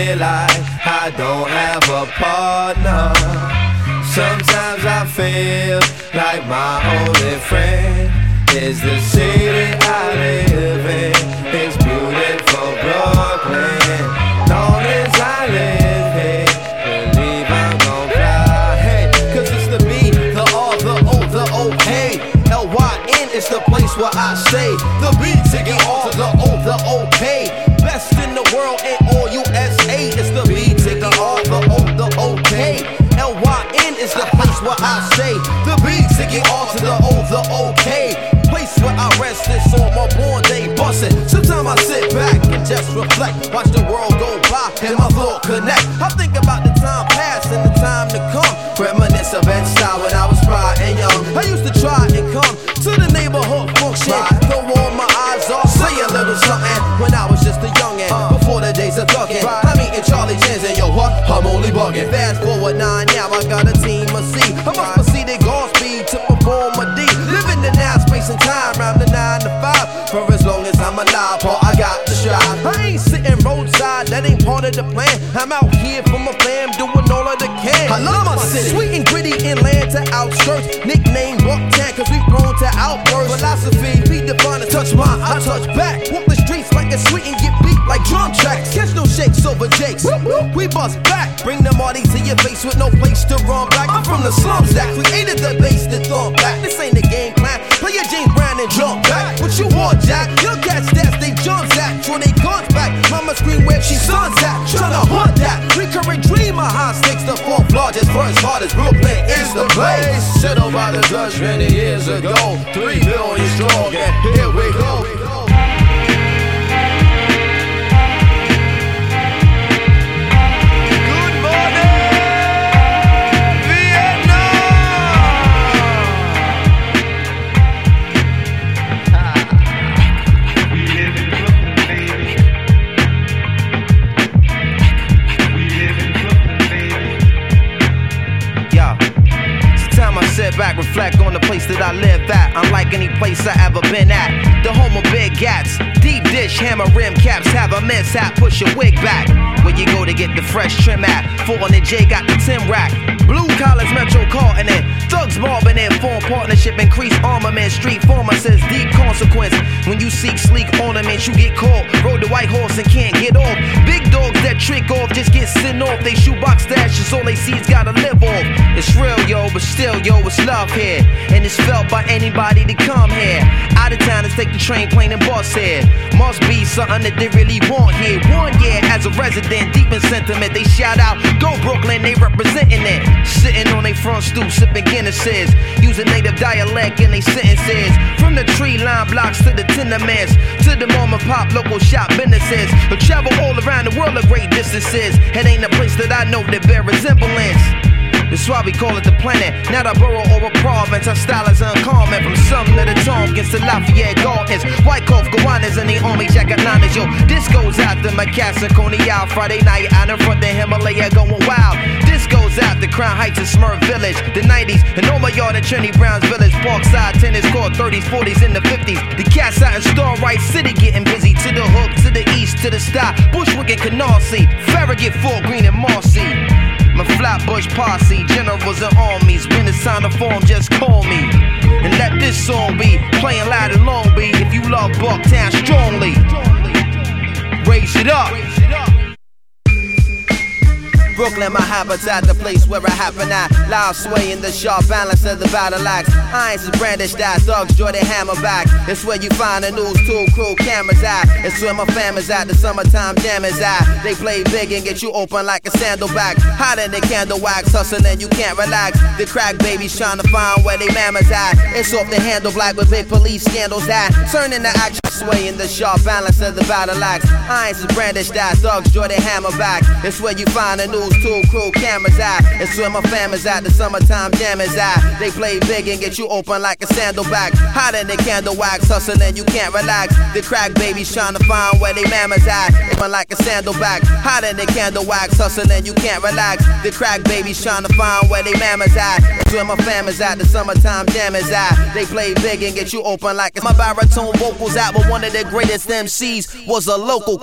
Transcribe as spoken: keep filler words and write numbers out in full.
feel like I don't have a partner. Sometimes I feel like my only friend is the city I live in. It's beautiful Brooklyn. Long as I live here, believe I'm gon' fly. Hey, cause it's the B, the R, the O, the O K. L Y N is the place where I stay. The B, the R, the O, the O K. Best in the world and all U S A. It's the B, the R, the O, the O K. L Y N is the place where I stay. The B, the R, to the O, the O K. Place where I rest, it's on my born day bustin'. Sometimes I sit back and just reflect, watch the world go by and my thought connect. I think about the time past and the time to come. Reminisce of Bed-Stuy when I was spry and young. I used to try and come to the neighborhood function, throw all my eyes off, say a little something when I was just a youngin'. Before the days of thuggin', I'm eating Charlie Chins and yo what? I'm only buggin'. Fast forward nine, now I got a team of C. I must proceed at Godspeed to perform a D. Living in now space and time round the nine to five. For as long as I'm alive, Paul, I got to strive. I ain't sitting roadside, that ain't part of the plan. I'm out here for my fam, doing all of the can. I love my city, sweet and gritty inland to outskirts. Nickname Bucktown, cause we prone to outbursts. Philosophy, be defined and touch mine, I touch back. Walk the streets like it's sweet and get beat like drum tracks. Catch no shakes over jakes, we bust back. Bring the Marty to your face with no place to run back. I'm from the slums that created the bass that thump back. This ain't a game plan, play your James Brown and jump back. What you want, Jack? Your cat stats, they jumps at, draw they guns back. Mama scream where she sons at, tryna hunt that. Recurring dream of high stakes, the fourth largest, first hardest. Brooklyn is the place. Settled by the judge many years ago. Three billion strong, and here we go. Back, reflect on the place that I live at. Unlike any place I ever been at. The home of big gats, deep dish, hammer rim caps. Have a mishap, push your wig back. Where you go to get the fresh trim at? Four on the J got the Tim rack. Blue collars, Metro carting it. Thugs mobbing in, form partnership, increase armament. Street former says deep consequence. When you seek sleek ornaments, you get caught. Rode the white horse and can't get off. Big dogs that trick off just get sent off. They shoebox stashes, all they see is gotta live off. It's real, yo, but still, yo, it's love here. And it's felt by anybody that come here. Out of towners take the train, plane, and bus here. Must be something that they really want here. One year as a resident, deep in sentiment, they shout out, go Brooklyn, they representing it. Sitting on they front stoop, sipping Guinnesses. Using native dialect in they sentences. From the tree line blocks to the tenements, to the mom and pop local shop businesses. But travel all around the world at great distances. It ain't a place that I know that bear resemblance. That's why we call it the planet, not a borough or a province. Our style is uncommon, from Sumner to Tompkins to Lafayette Gardens. Wyckoff, Gowanus, and the Army Jacket Liners. Yo, this goes out to Macassan, Coney Island. Friday night out in front of Himalaya going wild. This goes out to Crown Heights and Smurf Village. The nineties, and all my yard in Trinity Brown's Village. Parkside, tennis court, thirties, forties, and the fifties. The cats out in Starlight City getting busy. To the hook, to the east, to the sky. Bushwick and Canarsie. Farragut, Fort Greene, and Marcy. My Flatbush posse, generals and armies. When it's time to form, just call me. And let this song be playing loud in Long Beach. If you love Bucktown strongly, raise it up. Brooklyn, my habitat, the place where it happen at. Loud sway in the sharp balance of the battle axe. Irons is brandished at, thugs draw their hammer back. It's where you find the news tool crew cameras at. It's where my fam is at, the summertime jam is at. They play big and get you open like a sandalback. Hotter than candle wax, hustling you can't relax. The crack babies trying to find where they mamas at. It's off the handle black with big police scandals at. Turning the action sway in the sharp balance of the battle axe. Irons is brandished at, thugs draw their hammer back. It's where you find the news tool crew cameras at. It's where my fam is at, the summertime jam is at. They play big and get you open like a sandalback. Hotter than candle wax, hustling you can't relax. The crack babies trying to find where they mamas at. Open like a sandalback. Hotter than candle wax, hustling you can't relax. The crack babies trying to find where they mamas at. It's where my fam is at, the summertime jam is at. They play big and get you open like a... My baritone vocals out, but one of the greatest M Cs was a local